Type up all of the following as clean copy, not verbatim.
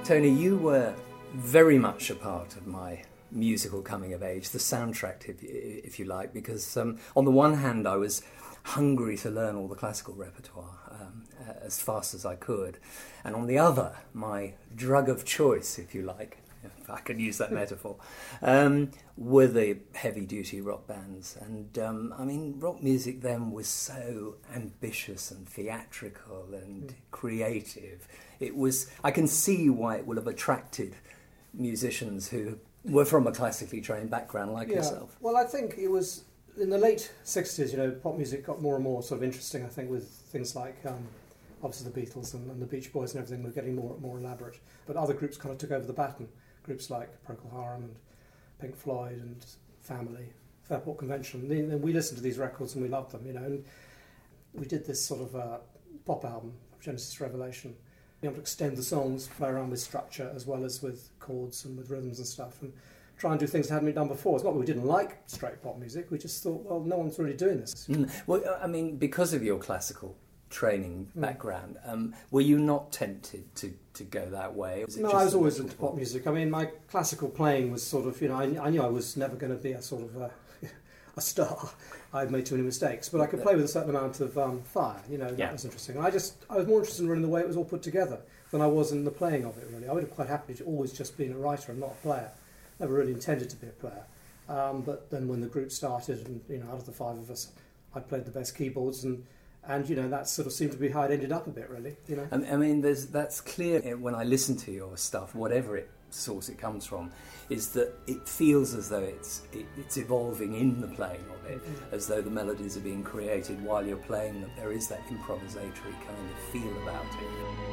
Tony, you were very much a part of my musical coming of age, the soundtrack, if you like, because on the one hand I was hungry to learn all the classical repertoire as fast as I could, and on the other, my drug of choice, if you like, if I can use that metaphor, were the heavy-duty rock bands. And I mean, rock music then was so ambitious and theatrical and creative. It was, I can see why it would have attracted musicians who were from a classically trained background like yourself. Well, I think it was in the late 60s, you know, pop music got more and more sort of interesting, I think, with things like obviously the Beatles and the Beach Boys and everything were getting more elaborate. But other groups kind of took over the baton. Groups like Procol Harum and Pink Floyd and Family, Fairport Convention. And we listened to these records and we loved them, you know. And we did this sort of pop album, Genesis Revelation. We able to extend the songs, play around with structure as well as with chords and with rhythms and stuff, and try and do things that hadn't been done before. It's not that we didn't like straight pop music, we just thought, well, no one's really doing this. Well, I mean, because of your classical training background, were you not tempted to go that way? No, I was always into pop music. I mean, my classical playing was sort of, you know, I knew I was never going to be a sort of a star. I'd made too many mistakes, but I could play with a certain amount of fire, you know, that was interesting. And I was more interested in the way it was all put together than I was in the playing of it, really. I would have quite happily always just been a writer and not a player. Never really intended to be a player. But then when the group started, and, you know, out of the five of us, I played the best keyboards, and you know, that sort of seemed to be how it ended up a bit, really. You know, I mean, that's clear when I listen to your stuff, whatever source it comes from, is that it feels as though it's evolving in the playing of it, as though the melodies are being created while you're playing them. There is that improvisatory kind of feel about it.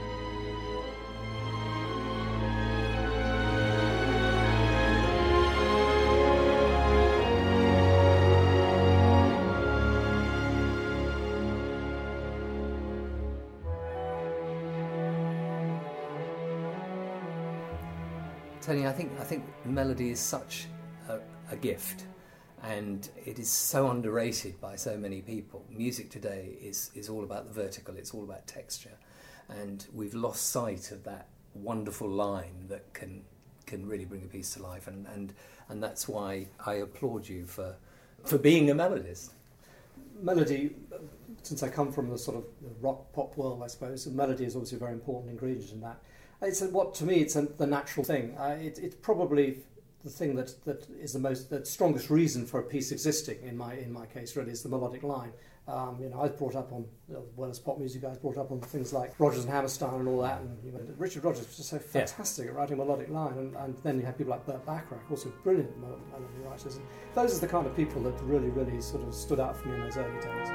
Tony, I think melody is such a gift, and it is so underrated by so many people. Music today is all about the vertical, it's all about texture, and we've lost sight of that wonderful line that can really bring a piece to life, and that's why I applaud you for being a melodist. Melody, since I come from the sort of rock pop world, I suppose, melody is obviously a very important ingredient in that. To me, it's the natural thing. It's probably the thing that is the strongest reason for a piece existing. In my case, really, is the melodic line. You know, I was brought up on, well as pop music, I was brought up on things like Rodgers and Hammerstein and all that. And you know, Richard Rodgers was just so fantastic at writing melodic line, and then you have people like Burt Bacharach, also brilliant melody writers. And those are the kind of people that really, really sort of stood out for me in those early days.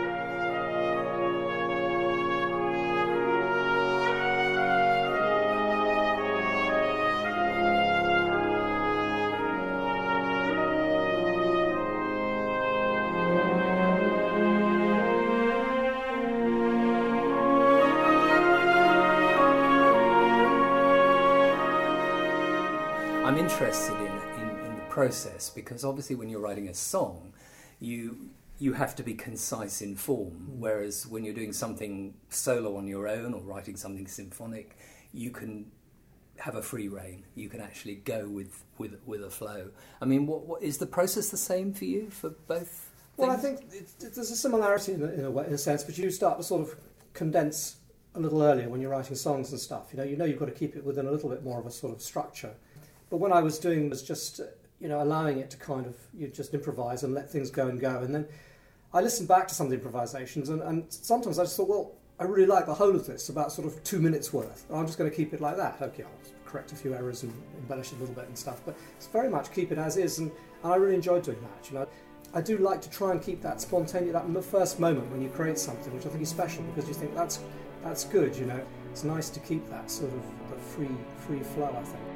I'm interested in the process, because obviously when you're writing a song, you have to be concise in form, whereas when you're doing something solo on your own or writing something symphonic, you can have a free rein. You can actually go with a flow. I mean, what is the process the same for you for both? Well, I think there's a similarity in a sense, but you start to sort of condense a little earlier when you're writing songs and stuff. You know you've got to keep it within a little bit more of a sort of structure. But what I was doing was just, you know, allowing it to kind of, you just improvise and let things go and go. And then I listened back to some of the improvisations, and sometimes I just thought, well, I really like the whole of this, about sort of 2 minutes worth. I'm just going to keep it like that. Okay, I'll correct a few errors and embellish it a little bit and stuff, but it's very much keep it as is, and I really enjoyed doing that, you know. I do like to try and keep that spontaneous, that first moment when you create something, which I think is special, because you think that's good, you know. It's nice to keep that sort of the free flow, I think.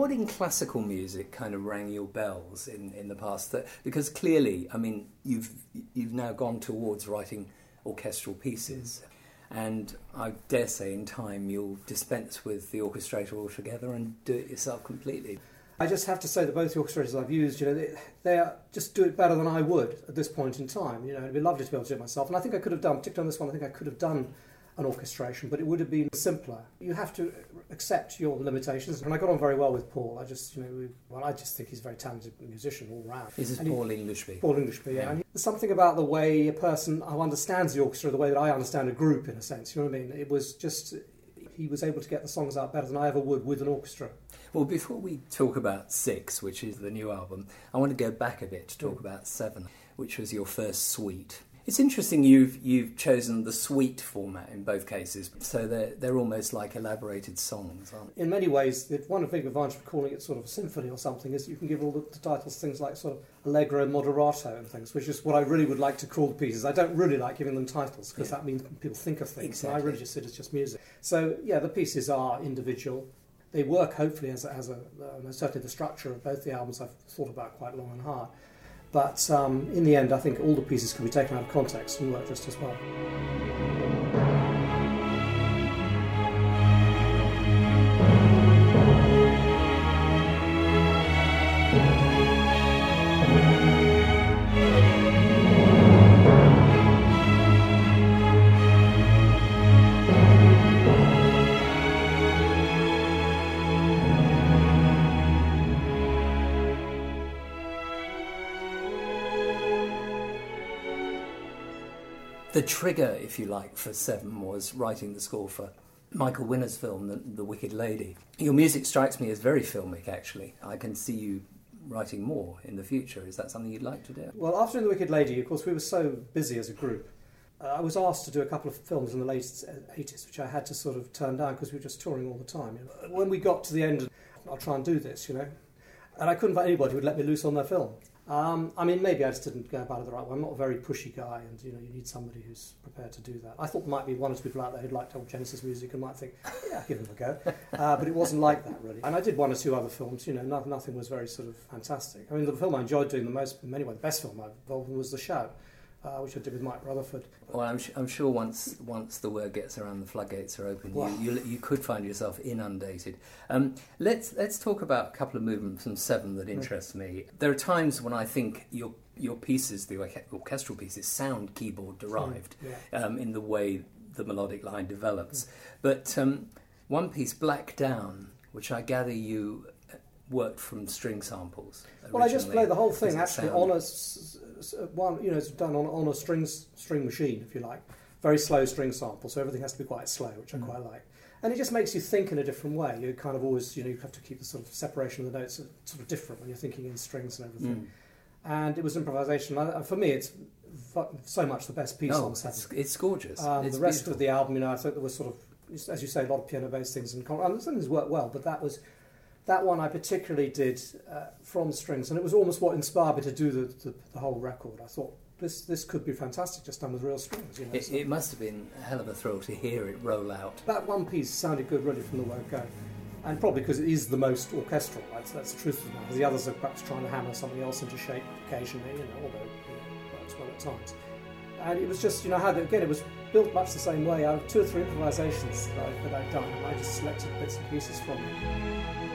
what in classical music kind of rang your bells in the past? Because clearly, I mean, you've now gone towards writing orchestral pieces, and I dare say in time you'll dispense with the orchestrator altogether and do it yourself completely. I just have to say that both the orchestrators I've used, they just do it better than I would at this point in time. It'd be lovely to be able to do it myself, and I think I could have done, particularly on this one, I think I could have done an orchestration, but it would have been simpler. You have to accept your limitations, and I got on very well with Paul. I just think he's a very talented musician all round. This is Paul Englishby. Paul Englishby, yeah. And there's something about the way a person who understands the orchestra, the way that I understand a group, in a sense. You know what I mean? It was just, he was able to get the songs out better than I ever would with an orchestra. Well, before we talk about 6, which is the new album, I want to go back a bit to talk about 7, which was your first suite. It's interesting you've chosen the suite format in both cases, so they're almost like elaborated songs, aren't they? In many ways, one big advantage of calling it sort of a symphony or something is you can give all the titles things like sort of allegro moderato and things, which is what I really would like to call the pieces. I don't really like giving them titles because that means people think of things, exactly. And I really just see it as just music. So yeah, the pieces are individual. They work hopefully as certainly the structure of both the albums I've thought about quite long and hard. But in the end, I think all the pieces can be taken out of context and work just as well. The trigger, if you like, for 7 was writing the score for Michael Winner's film, The Wicked Lady. Your music strikes me as very filmic, actually. I can see you writing more in the future. Is that something you'd like to do? Well, after The Wicked Lady, of course, we were so busy as a group. I was asked to do a couple of films in the late 80s, which I had to sort of turn down because we were just touring all the time. When we got to the end, I'll try and do this, and I couldn't find anybody who would let me loose on their film. I mean, maybe I just didn't go about it the right way. I'm not a very pushy guy, and you need somebody who's prepared to do that. I thought there might be one or two people out there who'd liked old Genesis music and might think, yeah, give them a go. But it wasn't like that, really. And I did 1 or 2 other films. Nothing was very sort of fantastic. I mean, the film I enjoyed doing the most, in many ways, the best film I involved in was The Show, which I did with Mike Rutherford. Well, I'm sure once the word gets around, the floodgates are open. Wow. You could find yourself inundated. Let's talk about a couple of movements from 7 that interest me. There are times when I think your pieces, the orchestral pieces, sound keyboard derived in the way the melodic line develops. But one piece, Black Down, which I gather you worked from string samples originally. Well, I just played the whole thing actually on it's done on a string machine, if you like. Very slow string sample, so everything has to be quite slow, which I quite like. And it just makes you think in a different way. You kind of always, you have to keep the sort of separation of the notes sort of different when you're thinking in strings and everything. And it was improvisation. For me, it's so much the best piece on 7. It's gorgeous. It's the rest beautiful. of the album, I thought there was sort of, as you say, a lot of piano-based things, and some things worked well, but that one I particularly did from strings, and it was almost what inspired me to do the whole record. I thought this could be fantastic just done with real strings. It must have been a hell of a thrill to hear it roll out. That one piece sounded good really from the word go, and probably because it is the most orchestral. That's the truth of the matter. The others are perhaps trying to hammer something else into shape occasionally, although it works well at times. And it was just, again, it was built much the same way. Out of 2 or 3 improvisations that I'd done, and I just selected bits and pieces from it.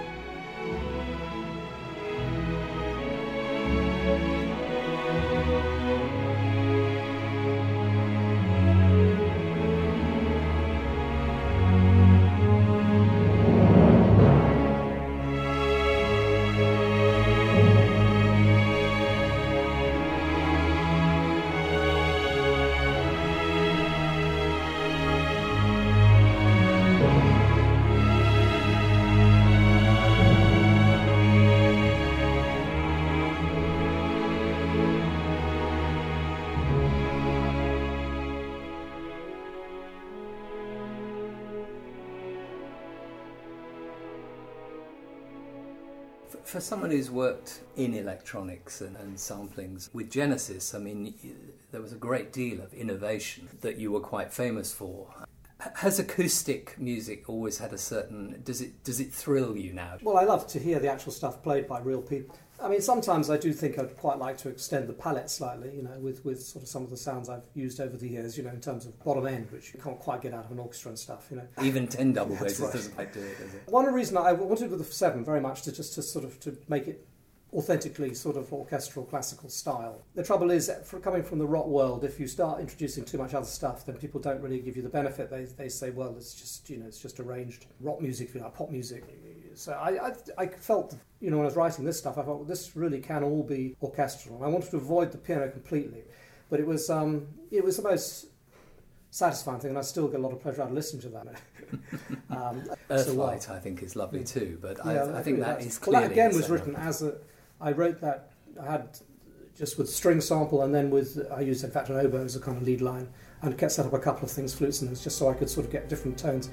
For someone who's worked in electronics and samplings with Genesis, I mean, there was a great deal of innovation that you were quite famous for. Has acoustic music always had a certain... Does it thrill you now? Well, I love to hear the actual stuff played by real people. I mean, sometimes I do think I'd quite like to extend the palette slightly, you know, with sort of some of the sounds I've used over the years, you know, in terms of bottom end, which you can't quite get out of an orchestra and stuff, you know. Even 10 double That's basses right. doesn't quite do it, does it? One reason I wanted with the 7 very much to sort of to make it authentically sort of orchestral classical style. The trouble is, coming from the rock world, if you start introducing too much other stuff, then people don't really give you the benefit. They say, well, it's just, you know, it's just arranged rock music, if you like, pop music. So I felt, you know, when I was writing this stuff, I thought, well, this really can all be orchestral. And I wanted to avoid the piano completely, but it was the most satisfying thing, and I still get a lot of pleasure out of listening to that. Earthlight, I think, is lovely too, but yeah, I think that is well, clearly... that again was written as a... I wrote that, I had just with string sample, and then I used, in fact, an oboe as a kind of lead line, and kept set up a couple of things, flutes and things, just so I could sort of get different tones.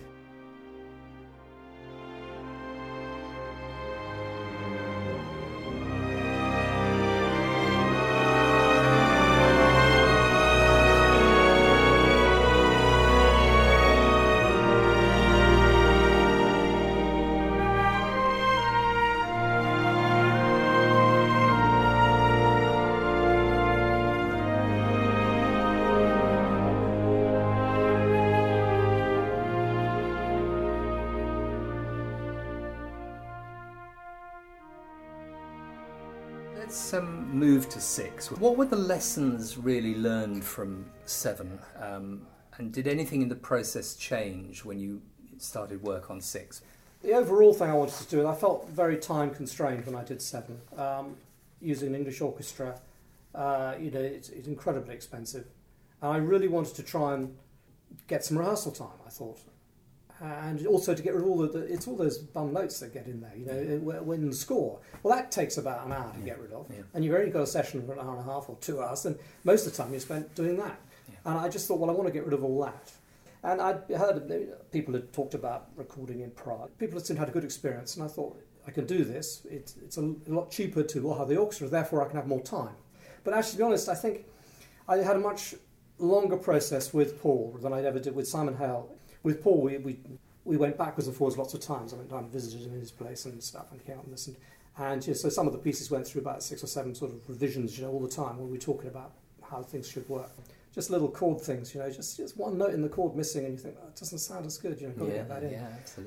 Let's move to 6. What were the lessons really learned from 7? And did anything in the process change when you started work on 6? The overall thing I wanted to do, and I felt very time constrained when I did 7. Using an English orchestra, you know, it's incredibly expensive. And I really wanted to try and get some rehearsal time, I thought. And also to get rid of all those bum notes that get in there, you know, when the score. Well, that takes about an hour to get rid of. Yeah. And you've only got a session for an hour and a half or 2 hours, and most of the time you spent doing that. Yeah. And I just thought, well, I want to get rid of all that. And I'd heard people had talked about recording in Prague. People had seemed to have had a good experience, and I thought, I can do this. It's a lot cheaper to have the orchestra, therefore I can have more time. But actually, to be honest, I think I had a much longer process with Paul than I ever did with Simon Hale. With Paul, we went backwards and forwards lots of times. I went down and visited him in his place and stuff, and came out and listened. And you know, so some of the pieces went through about 6 or 7 sort of revisions, you know, all the time when we were talking about how things should work. Just little chord things, you know, just one note in the chord missing, and you think, oh, it doesn't sound as good, you know, got to get that in. Yeah,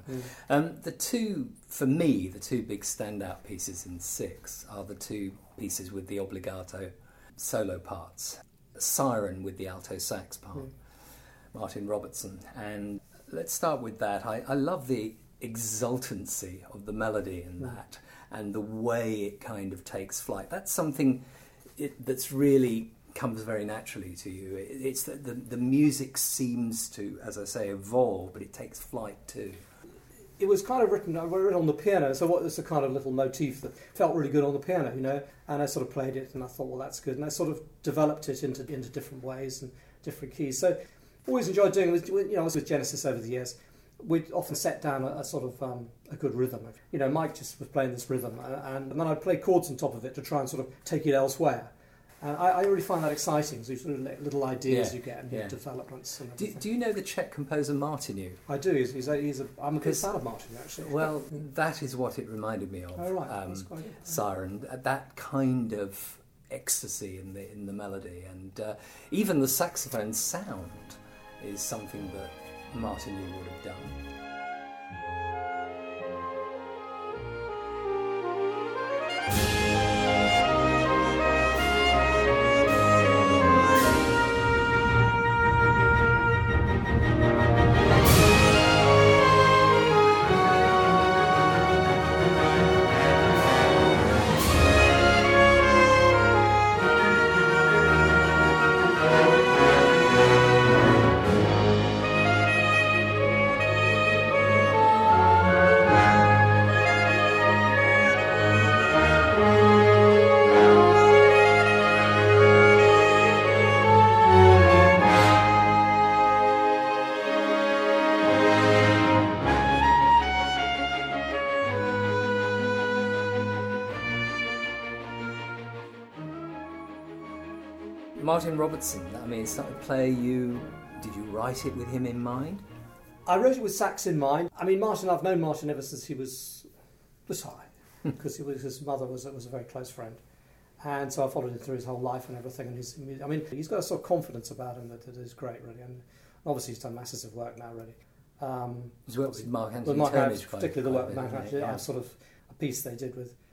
absolutely. For me, the two big standout pieces in 6 are the 2 pieces with the obbligato solo parts. Siren with the alto sax part, Martin Robertson. And let's start with that. I love the exultancy of the melody in that, and the way it kind of takes flight. That's something that's really comes very naturally to you. It's that the music seems to, as I say, evolve, but it takes flight too. It was kind of written on the piano, so what was a kind of little motif that felt really good on the piano, you know, and I sort of played it and I thought, well, that's good, and I sort of developed it into different ways and different keys. So always enjoyed doing it, you know, with Genesis over the years. We'd often set down a sort of a good rhythm. You know, Mike just was playing this rhythm, and then I'd play chords on top of it to try and sort of take it elsewhere. And I really find that exciting, so sort of little ideas you get and developments. And do you know the Czech composer Martinu? I do. I'm a good fan of Martinu, actually. Well, that is what it reminded me of. Oh, right. That's quite good. Siren, that kind of ecstasy in the melody, and even the saxophone sound is something that Martinu would have done. Martin Robertson, I mean, it's not a play did you write it with him in mind? I wrote it with sax in mind. I mean, Martin, I've known Martin ever since he was this high, because his mother was a very close friend. And so I followed him through his whole life and everything. And he's got a sort of confidence about him that is great, really. And obviously he's done masses of work now, really. He's worked with Mark Anthony Turnage, particularly the work with Mark Anthony. Yeah. Sort of a piece they did with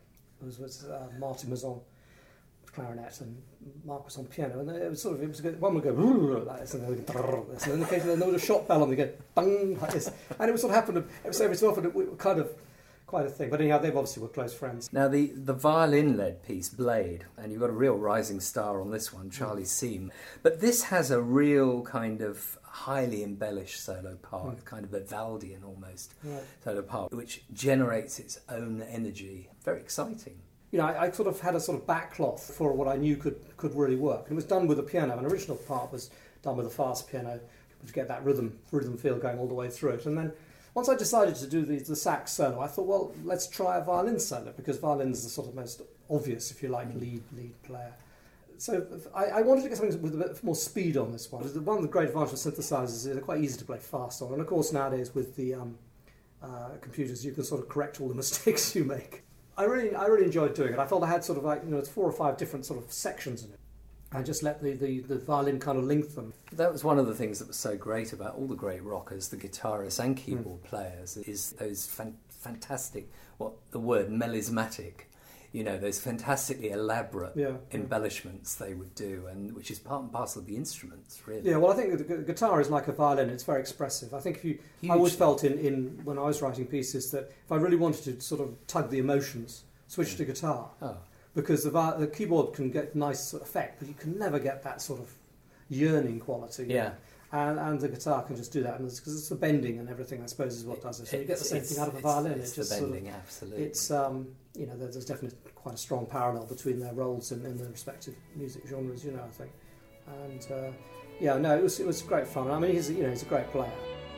Martin was on clarinet and Mark was on piano, and it was good. One would go like this, and then occasionally there was a shot bell, and they go bang like this, and it would sort of happen. Every so often, it was kind of quite a thing. But anyhow, they obviously were close friends. Now the violin-led piece, Blade, and you've got a real rising star on this one, Charlie Seam. But this has a real kind of highly embellished solo part, kind of Vivaldian almost solo part, which generates its own energy. Very exciting. You know, I sort of had a sort of backcloth for what I knew could really work. And it was done with a piano. An original part was done with a fast piano to get that rhythm feel going all the way through it. And then once I decided to do the sax solo, I thought, well, let's try a violin solo, because violin is the sort of most obvious, if you like, lead player. So I wanted to get something with a bit more speed on this one. One of the great advantages of synthesizers is they're quite easy to play fast on. And of course, nowadays with the computers, you can sort of correct all the mistakes you make. I really enjoyed doing it. I felt I had sort of like, it's 4 or 5 different sort of sections in it. I just let the violin kind of link them. That was one of the things that was so great about all the great rockers, the guitarists and keyboard players, is those fantastic, what the word melismatic, those fantastically elaborate embellishments they would do, and which is part and parcel of the instruments, really. Yeah, well, I think the guitar is like a violin. It's very expressive. I think I always felt in when I was writing pieces that if I really wanted to sort of tug the emotions, switch to guitar. Oh. Because the keyboard can get nice effect, but you can never get that sort of yearning quality. Yeah. And the guitar can just do that, and because it's the bending and everything, I suppose, is what does it. So you get the same thing out of a violin. It's just the bending, absolutely. It's there's definitely quite a strong parallel between their roles in their respective music genres. I think, and it was great fun. I mean, he's a great player.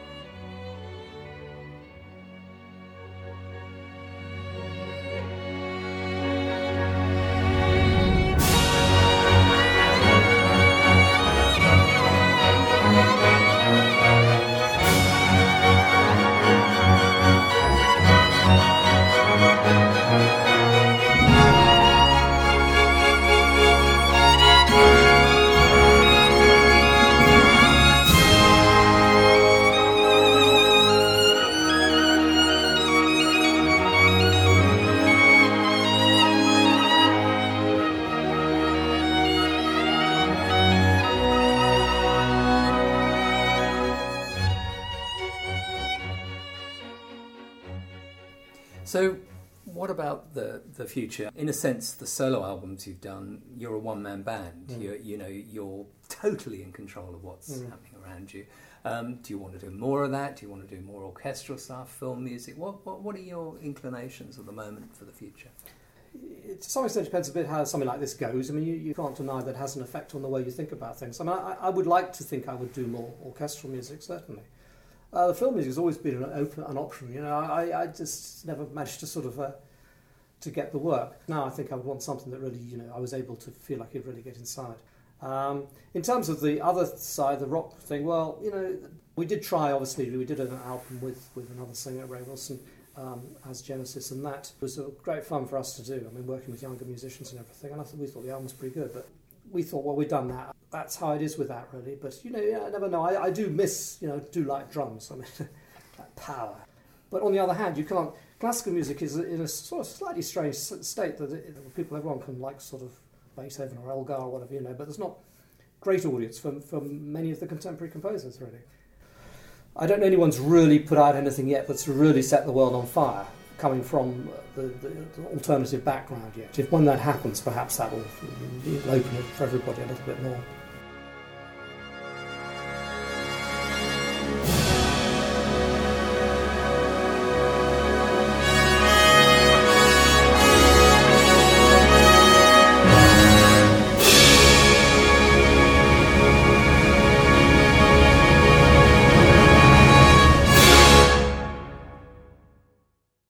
So, what about the future? In a sense, the solo albums you've done, you're a one-man band. You're totally in control of what's happening around you. Do you want to do more of that? Do you want to do more orchestral stuff, film music? What are your inclinations at the moment for the future? To some extent, it depends a bit how something like this goes. I mean, you can't deny that it has an effect on the way you think about things. I mean, I would like to think I would do more orchestral music, certainly. The film music has always been an option. I just never managed to sort of to get the work. Now I think I would want something that really, I was able to feel like I could really get inside. In terms of the other side, the rock thing, well, we did try, obviously, we did an album with another singer, Ray Wilson, as Genesis, and that was great fun for us to do. I mean, working with younger musicians and everything, and we thought the album was pretty good, but we thought, well, we've done that. That's how it is with that, really. But, I never know. I do miss, do like drums. I mean, that power. But on the other hand, you can't... Classical music is in a sort of slightly strange state that everyone can like sort of Beethoven or Elgar or whatever, but there's not great audience for many of the contemporary composers, really. I don't know anyone's really put out anything yet that's really set the world on fire, coming from the alternative background yet. When that happens, perhaps that will open it for everybody a little bit more.